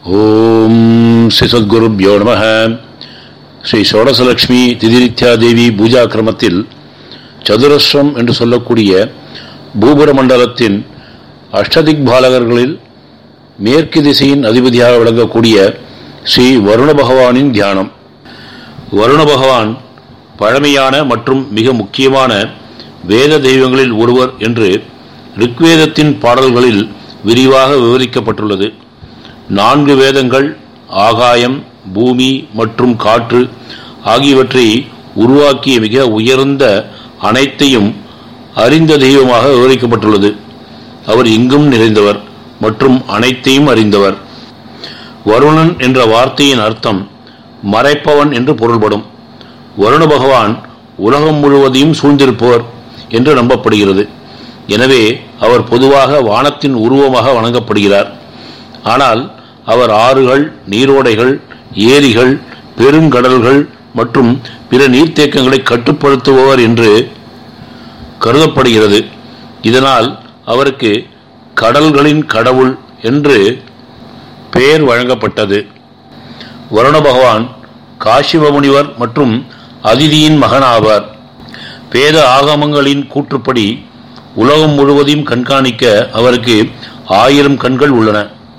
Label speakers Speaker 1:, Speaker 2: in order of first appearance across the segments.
Speaker 1: ஓம் ஸ்ரீ சத்குருப்யோ நம. ஸ்ரீ ஷோடசலட்சுமி திதிரித்யா தேவி பூஜா கிரமத்தில் சதுரஸ்ரம் என்று சொல்லக்கூடிய பூபுர மண்டலத்தின் அஷ்டதிக்பாலகர்களில் மேற்கு திசையின் அதிபதியாக விளங்கக்கூடிய ஸ்ரீ வருண பகவானின் தியானம். வருண பகவான் பழமையான மற்றும் மிக முக்கியமான வேத தெய்வங்களில் ஒருவர் என்று ரிக்வேதத்தின் பாடல்களில் விரிவாக விவரிக்கப்பட்டுள்ளது. 4 வேதங்கள், ஆகாயம், பூமி மற்றும் காற்று ஆகியவற்றை உருவாக்கிய மிக உயர்ந்த அனைத்தையும் அறிந்த தெய்வமாக விவரிக்கப்பட்டுள்ளது. அவர் எங்கும் நிறைந்தவர் மற்றும் அனைத்தையும் அறிந்தவர். வருணன் என்ற வார்த்தையின் அர்த்தம் மறைப்பவன் என்று பொருள்படும். வருண பகவான் உலகம் முழுவதையும் சூழ்ந்திருப்பவர் என்று நம்பப்படுகிறது. எனவே அவர் பொதுவாக வானத்தின் உருவமாக வணங்கப்படுகிறார். ஆனால் அவர் ஆறுகள், நீரோடைகள், ஏரிகள், பெருங்கடல்கள் மற்றும் பிற நீர்த்தேக்கங்களை கட்டுப்படுத்துபவர் என்று கருதப்படுகிறது. இதனால் அவருக்கு கடல்களின் கடவுள் என்று பெயர் வழங்கப்பட்டது. வருண பகவான் காசிப முனிவர் மற்றும் அதிதியின் மகனாவார். வேத ஆகமங்களின் கூற்றுப்படி உலகம் முழுவதையும் கண்காணிக்க அவருக்கு 1000 கண்கள் உள்ளன.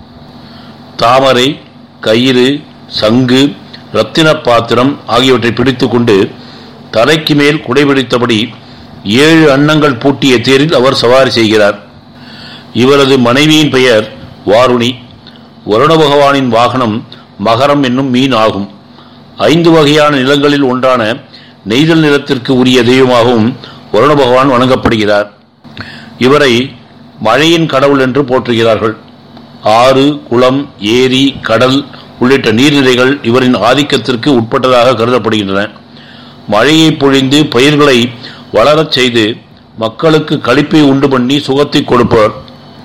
Speaker 1: தாமரை, கயிறு, சங்கு, ரத்தின பாத்திரம் ஆகியவற்றை பிடித்துக் கொண்டு தலைக்கு மேல் குடைபிடித்தபடி 7 அன்னங்கள் பூட்டிய தேரில் அவர் சவாரி செய்கிறார். இவரது மனைவியின் பெயர் வாருணி. வருண பகவானின் வாகனம் மகரம் என்னும் மீன் ஆகும். 5 வகையான நிலங்களில் ஒன்றான நெய்தல் நிலத்திற்கு உரிய தெய்வமாகவும் வருண பகவான் வணங்கப்படுகிறார். இவரை மழையின் கடவுள் என்று போற்றுகிறார்கள். ஆறு, குளம், ஏரி, கடல் உள்ளிட்ட நீர்நிலைகள் இவரின் ஆதிக்கத்திற்கு உட்பட்டதாக கருதப்படுகின்றன. மழையை பொழிந்து பயிர்களை வளரச் செய்து மக்களுக்கு களிப்பை உண்டு பண்ணி சுகத்தை கொடுப்பவர்.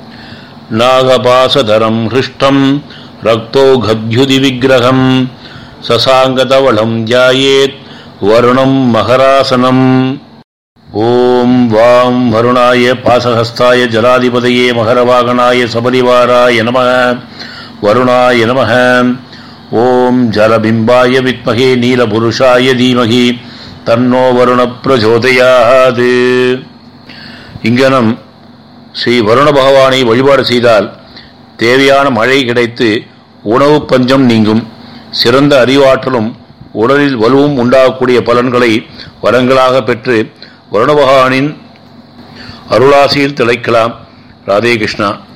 Speaker 1: நாகபாசதரம் ஹிருஷ்டம் ரக்தோ கத்யுதி விக்கிரகம் சசாங்கதவளம் ஜாயேத் வருணம் மகராசனம். ஓம் வாம் வருணாய பாசஹஸ்தாய ஜலாதிபதயே மகரவாகனாய சபரிவாராய நம. வருணாய நம. ஓம் ஜலபிம்பாய வித்மகே நீலபுருஷாய தீமகி தன்னோ வருண பிரச்சோதயாத். இங்கனம் ஸ்ரீ வருண பகவானை வழிபாடு செய்தால் தேவையான மழை கிடைத்து உணவு பஞ்சம் நீங்கும். சிறந்த அறிவாற்றலும் உடலில் வலுவும் உண்டாகக்கூடிய பலன்களை வரங்களாக பெற்று வருண பகவானின் அருளாசியில் திளைக்கலாம். ராதே கிருஷ்ணா.